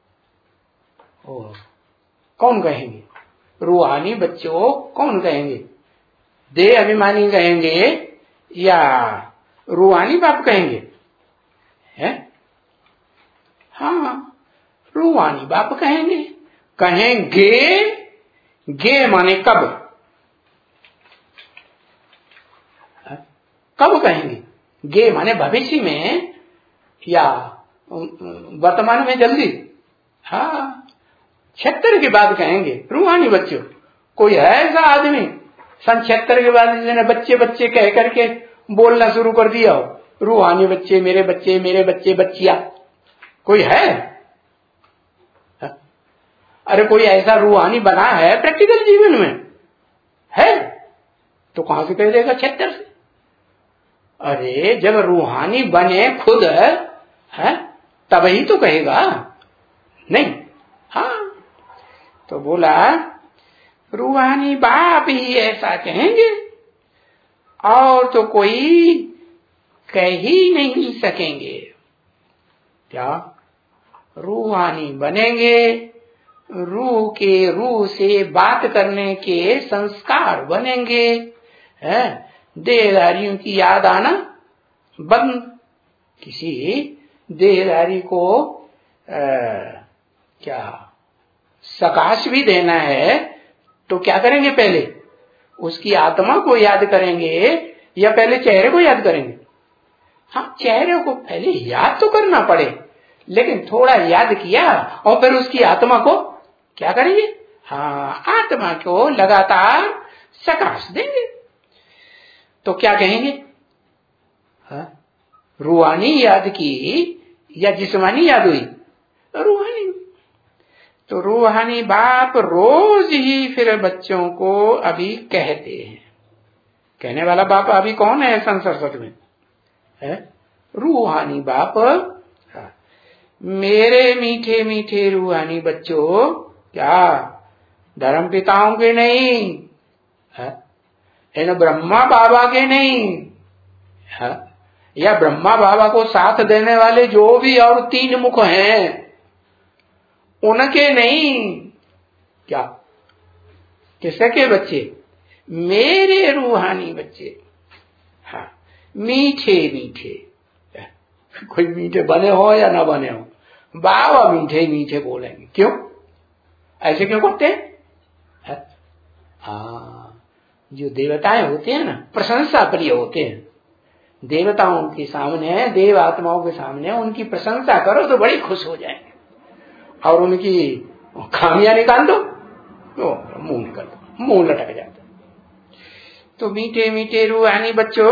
कौन कहेंगे? रूहानी बच्चों कौन कहेंगे? देह अभिमानी कहेंगे या रूहानी बाप कहेंगे? हैं? हाँ, रूहानी बाप कहेंगे। कहेंगे, गे माने कब? कब कहेंगे? गे माने भविष्य में या वर्तमान में जल्दी? हाँ, 76 के बाद कहेंगे रूहानी बच्चों। कोई है ऐसा आदमी सन 76 के बाद जिसने बच्चे बच्चे कह करके बोलना शुरू कर दिया हो? रूहानी बच्चे, मेरे बच्चे, मेरे बच्चे, बच्चिया, कोई है? अरे कोई ऐसा रूहानी बना है प्रैक्टिकल जीवन में? है तो कहां से कह देगा 76 से? अरे जब रूहानी बने खुद है तब ही तो कहेगा, नहीं? हाँ, तो बोला रूहानी बाप ही ऐसा कहेंगे और तो कोई कह ही नहीं सकेंगे। क्या? रूहानी बनेंगे, रूह से बात करने के संस्कार बनेंगे, देहधारियों की याद आना बंद, किसी देहधारी को क्या सकाश भी देना है तो क्या करेंगे? पहले उसकी आत्मा को याद करेंगे या पहले चेहरे को याद करेंगे? हाँ, चेहरे को पहले याद तो करना पड़े, लेकिन थोड़ा याद किया और फिर उसकी आत्मा को क्या करेंगे? हाँ, आत्मा को लगातार सकाश देंगे। तो क्या कहेंगे? हाँ, रूहानी याद की या जिस्मानी याद हुई? रूहानी। तो रूहानी बाप रोज ही फिर बच्चों को अभी कहते हैं। कहने वाला बाप अभी कौन है संसद में? है रूहानी बाप। हाँ, मेरे मीठे मीठे रूहानी बच्चों, क्या धर्म पिताओं के नहीं है, इन ब्रह्मा बाबा के नहीं है, या ब्रह्मा बाबा को साथ देने वाले जो भी और 3 मुख हैं उनके नहीं। क्या? किसके बच्चे? मेरे रूहानी बच्चे। हाँ, मीठे मीठे। कोई मीठे बने हो या ना बने हो, बाबा मीठे मीठे बोलेंगे। क्यों? ऐसे क्यों करते हैं? हाँ, जो देवताएं होते हैं ना, प्रशंसा प्रिय होते हैं। देवताओं के सामने, देव आत्माओं के सामने उनकी प्रशंसा करो तो बड़ी खुश हो जाएंगे, और उनकी खामियां निकाल दो तो मुंह निकाल दो, मुंह लटक जाता। तो मीठे मीठे रूहानी बच्चों,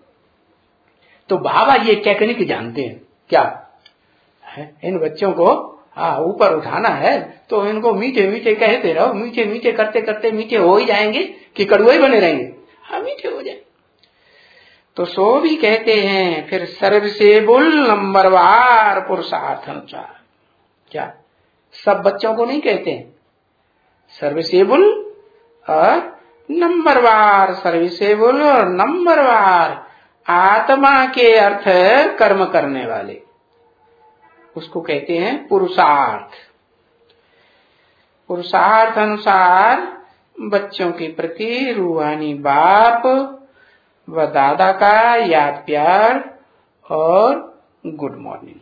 तो बाबा ये टेक्निक जानते हैं। क्या है? इन बच्चों को ऊपर उठाना है तो इनको मीठे मीठे कहते रहो, मीठे मीठे करते करते मीठे हो ही जाएंगे कि कड़वे ही बने रहेंगे। हाँ, मीठे हो जाए। तो सो भी कहते हैं फिर सर्वसेबुल नंबरवार पुरुषार्थ अनुसार। क्या सब बच्चों को नहीं कहते हैं? सर्वसेबुल और नंबरवार। सर्वसेबुल और नंबरवार आत्मा के अर्थ कर्म करने वाले, उसको कहते हैं पुरुषार्थ। पुरुषार्थ अनुसार बच्चों के प्रति रूहानी बाप व दादा का याद प्यार और गुड मॉर्निंग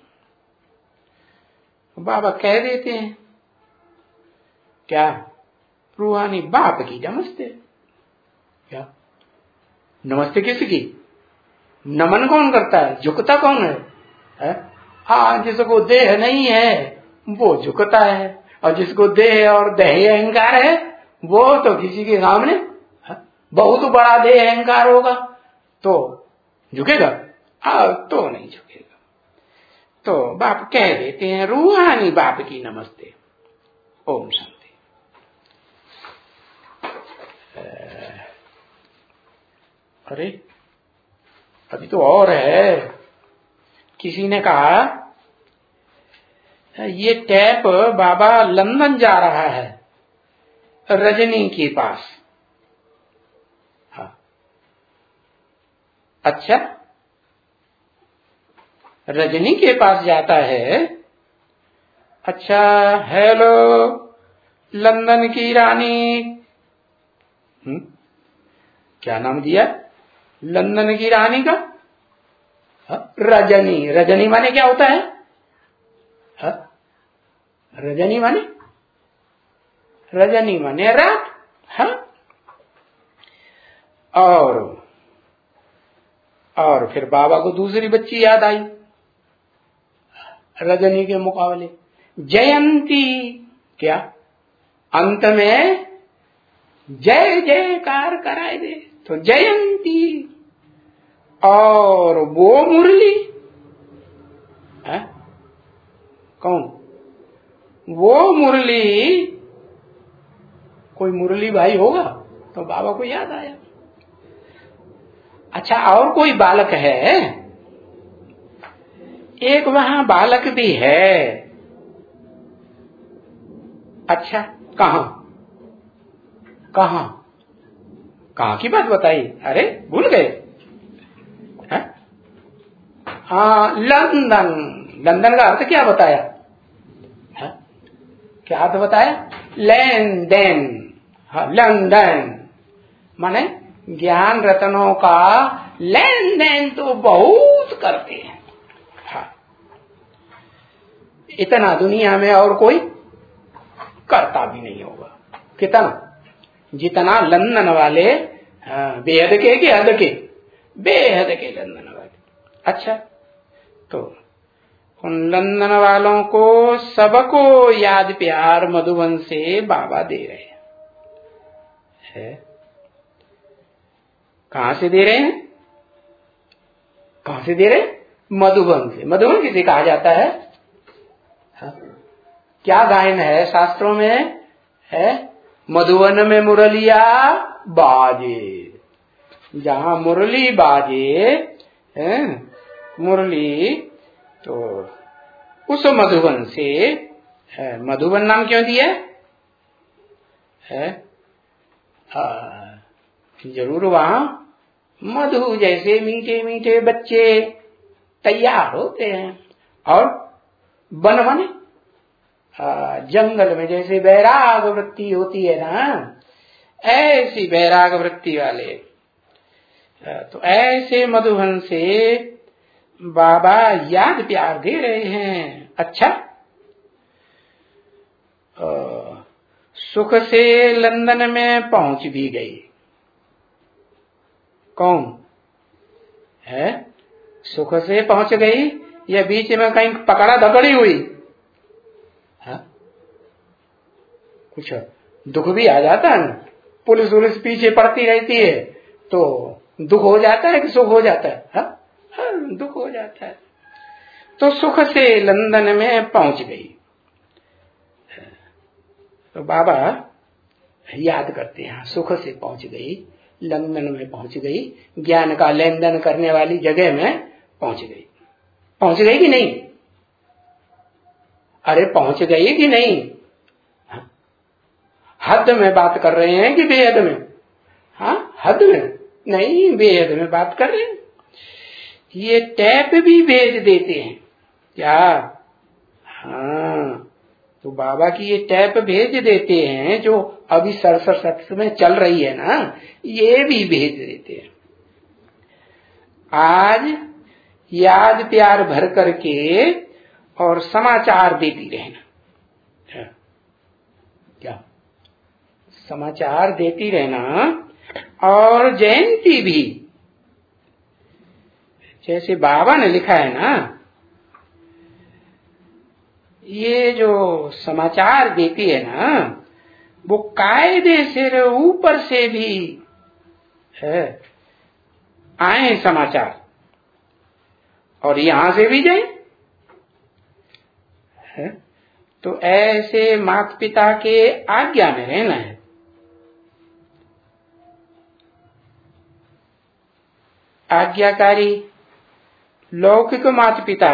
बाबा कह देते हैं। क्या? रूहानी बाप की नमस्ते। क्या नमस्ते किसकी? नमन कौन करता है? झुकता कौन है? हाँ, जिसको देह नहीं है वो झुकता है, और जिसको देह और देह अहंकार है वो तो किसी के सामने बहुत बड़ा देह अहंकार होगा तो झुकेगा? तो नहीं झुकेगा। तो बाप कह देते हैं रूहानी बाप की नमस्ते। ओम शांति। अरे अभी तो और है। किसी ने कहा ये टैप बाबा लंदन जा रहा है, रजनी के पास। हाँ, अच्छा, रजनी के पास जाता है। अच्छा, हेलो लंदन की रानी। क्या नाम दिया? लंदन की रानी का रजनी। रजनी माने क्या होता है? रजनी माने रात। हाँ, और फिर बाबा को दूसरी बच्ची याद आई रजनी के मुकाबले, जयंती। क्या अंत में जय जयकार कराए दे तो जयंती। और वो मुरली है? कौन? वो मुरली, कोई मुरली भाई होगा तो बाबा को याद आया। अच्छा, और कोई बालक है? एक वहां बालक भी है। अच्छा, कहां कहां कहां की बात बताई? अरे भूल गए? हाँ, लंदन। लंदन का अर्थ क्या बताया? है? क्या अर्थ बताया? लेन देन। हाँ, लंदन माने ज्ञान रत्नों का लेन देन तो बहुत करते हैं। हाँ, इतना दुनिया में और कोई करता भी नहीं होगा। कितना, जितना लंदन वाले बेहद के कि हद के, बेहद के लंदन वाले। अच्छा, तो उन लंदन वालों को सबको याद प्यार मधुबन से बाबा दे रहे हैं। कहां से दे रहे हैं? कहां से दे रहे हैं? मधुबन से। मधुबन किसे कहा जाता है? क्या गायन है शास्त्रों में? है मधुबन में मुरलिया बाजे, जहां मुरली बाजे है मुरली, तो उस मधुबन से है। मधुबन नाम क्यों दिया है? जरूर वहां मधु जैसे मीठे मीठे बच्चे तैयार होते हैं, और वन माने जंगल में जैसे बैराग वृत्ति होती है ना, ऐसी बैराग वृत्ति वाले। तो ऐसे मधुबन से बाबा याद प्यार दे रहे हैं। अच्छा, सुख से लंदन में पहुंच भी गई। कौन है? सुख से पहुंच गई या बीच में कहीं पकड़ा धकड़ी हुई? कुछ दुख भी आ जाता है ना, पुलिस वुलिस पीछे पड़ती रहती है तो दुख हो जाता है कि सुख हो जाता है? दुख हो जाता है। तो सुख से लंदन में पहुंच गई। तो बाबा याद करते हैं, सुख से पहुंच गई, लंदन में पहुंच गई, ज्ञान का लेन देन करने वाली जगह में पहुंच गई। पहुंच गई कि नहीं? अरे पहुंच गई कि नहीं? हद में बात कर रहे हैं कि बेहद में? हद में नहीं, बेहद में बात कर रहे हैं। ये टैप भी भेज देते हैं क्या? तो बाबा की ये टैप भेज देते हैं, जो अभी सरसर में चल रही है ना, ये भी भेज देते हैं। आज याद प्यार भर करके और समाचार देती रहना। क्या समाचार देती रहना, और जयंती भी जैसे बाबा ने लिखा है ना, ये जो समाचार देती है ना, वो कायदे से ऊपर से भी है आए समाचार, और यहां से भी जाए है। तो ऐसे माता पिता के आज्ञा में रहना है। आज्ञाकारी लौकिक माता पिता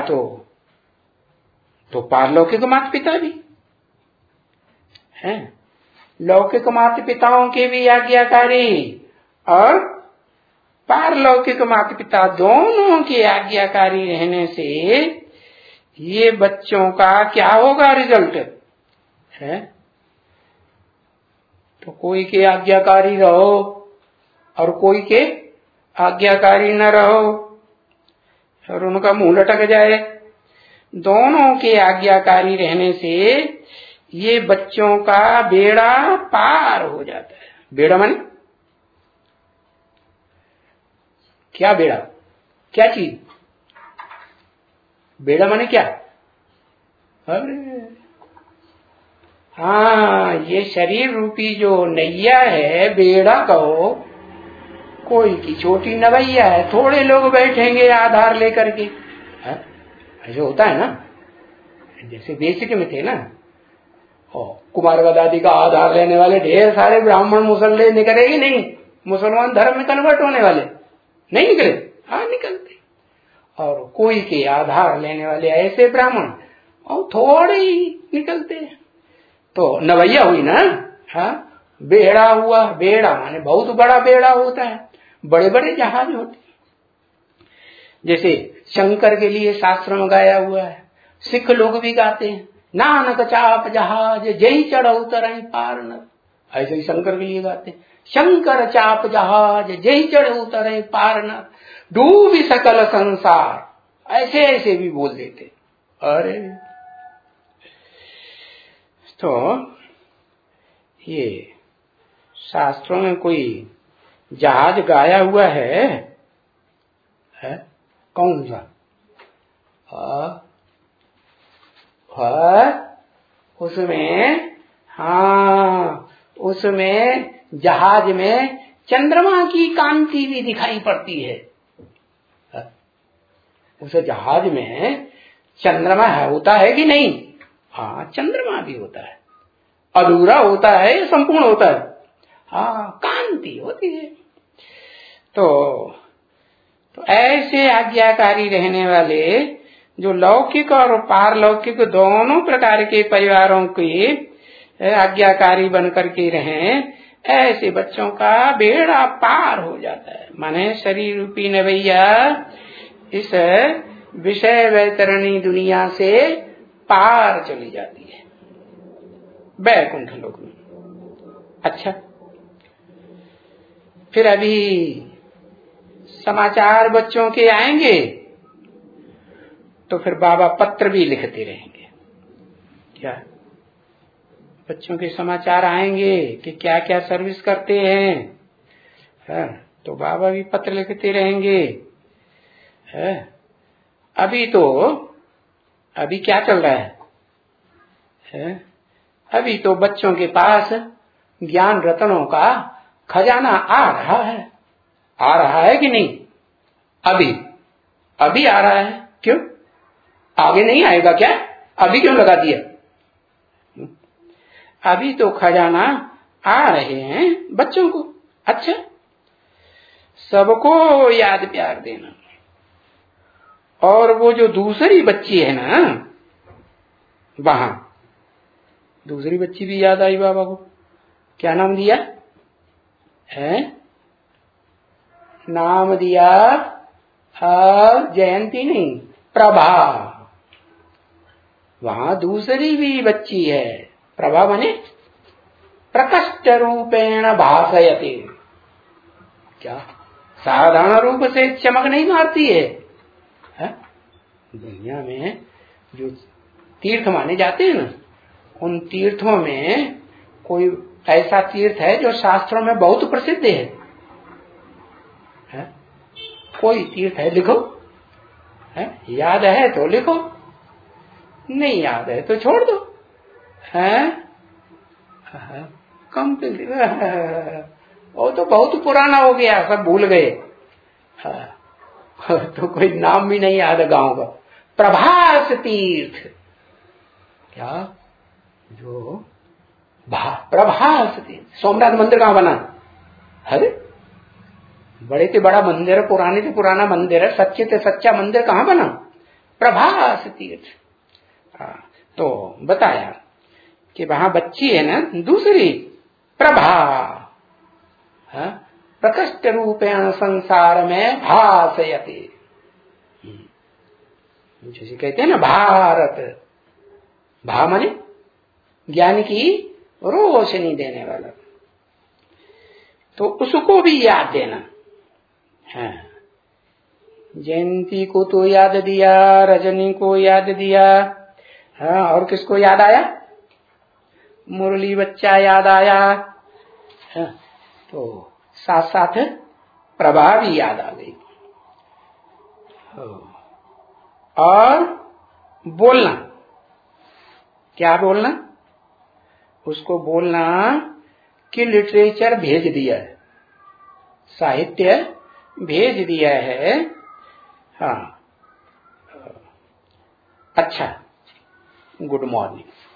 तो पारलौकिक माता पिता भी हैं। लौकिक माता पिताओं के भी आज्ञाकारी और पारलौकिक माता पिता दोनों के आज्ञाकारी रहने से ये बच्चों का क्या होगा रिजल्ट है? तो कोई के आज्ञाकारी रहो और कोई के आज्ञाकारी न रहो, और उनका मुंह लटक जाए। दोनों के आज्ञाकारी रहने से ये बच्चों का बेड़ा पार हो जाता है। बेड़ा माने क्या? बेड़ा क्या चीज? बेड़ा माने क्या? अरे ये शरीर रूपी जो नैया है, बेड़ा कहो, कोई की छोटी नवैया है, थोड़े लोग बैठेंगे आधार लेकर के। ऐसे होता है ना, जैसे बेसिक में थे ना, कुमार गदादी का आधार लेने वाले ढेर सारे ब्राह्मण मुसल्ले निकलेगी नहीं? मुसलमान धर्म में कन्वर्ट होने वाले नहीं निकले? निकलते। और कोई के आधार लेने वाले ऐसे ब्राह्मण और थोड़े ही निकलते हैं। तो नवैया हुई ना, बेड़ा हुआ। बेड़ा माने बहुत बड़ा बेड़ा होता है, बड़े बड़े जहाज होते हैं। जैसे शंकर के लिए शास्त्र में गाया हुआ है, सिख लोग भी गाते हैं, नानक चाप जहाज जय चढ़ उतरई पार न। ऐसे ही शंकर के लिए गाते हैं, शंकर चाप जहाज जय चढ़ उतरई पार न, डूबी सकल संसार। ऐसे ऐसे भी बोल देते। अरे तो ये शास्त्रों में कोई जहाज गाया हुआ है? कौन सा? उसमें, हाँ, उसमें जहाज में चंद्रमा की कांति भी दिखाई पड़ती है। उस जहाज में चंद्रमा होता है कि नहीं? हाँ, चंद्रमा भी होता है। अधूरा होता है या संपूर्ण होता है? हाँ, कांति होती है। तो ऐसे आज्ञाकारी रहने वाले जो लौकिक और पारलौकिक दोनों प्रकार के परिवारों की आज्ञाकारी बनकर के रहें, ऐसे बच्चों का बेड़ा पार हो जाता है। माने शरीर रूपी नवैया इस विषय वैतरणी दुनिया से पार चली जाती है वैकुंठ लोक में। अच्छा, फिर अभी समाचार बच्चों के आएंगे तो फिर बाबा पत्र भी लिखते रहेंगे। क्या बच्चों के समाचार आएंगे कि क्या क्या सर्विस करते हैं, तो बाबा भी पत्र लिखते रहेंगे। अभी क्या चल रहा है? अभी तो बच्चों के पास ज्ञान रत्नों का खजाना आ रहा है कि नहीं? अभी आ रहा है। क्यों? आगे नहीं आएगा क्या? अभी क्यों लगा दिया? अभी तो खजाना आ रहे हैं बच्चों को। अच्छा, सबको याद प्यार देना। और वो जो दूसरी बच्ची है ना, वहां दूसरी बच्ची भी याद आई बाबा को। क्या नाम दिया है? नाम दिया जयंती नहीं, प्रभा। वहां दूसरी भी बच्ची है। प्रभा बने प्रकष्ट रूपेण भासयते। क्या साधारण रूप से चमक नहीं मारती है? दुनिया में जो तीर्थ माने जाते हैं ना, उन तीर्थों में कोई ऐसा तीर्थ है जो शास्त्रों में बहुत प्रसिद्ध है? कोई तीर्थ है? लिखो। याद है तो लिखो, नहीं याद है तो छोड़ दो। कंप्लीट वो तो बहुत पुराना हो गया, सब भूल गए। तो कोई नाम भी नहीं याद गांव का। प्रभास तीर्थ। क्या? जो प्रभास तीर्थ। सोमनाथ मंदिर कहाँ बना? अरे बड़े से बड़ा मंदिर है, पुराने से पुराना मंदिर है, सच्चे से सच्चा मंदिर कहाँ बना? प्रभास तीर्थ। तो बताया कि वहां बच्ची है ना दूसरी प्रभा, प्रकष्ट रूपेण संसार में भासयते। जैसे कहते हैं ना भारत, भा माने ज्ञान की रोशनी देने वाला। तो उसको भी याद देना। जयंती को तो याद दिया, रजनी को याद दिया, और किसको याद आया? मुरली बच्चा याद आया। तो साथ साथ प्रभा भी याद आ गई। और बोलना, क्या बोलना? उसको बोलना कि लिटरेचर भेज दिया है, साहित्य भेज दिया है। हाँ, अच्छा, गुड मॉर्निंग।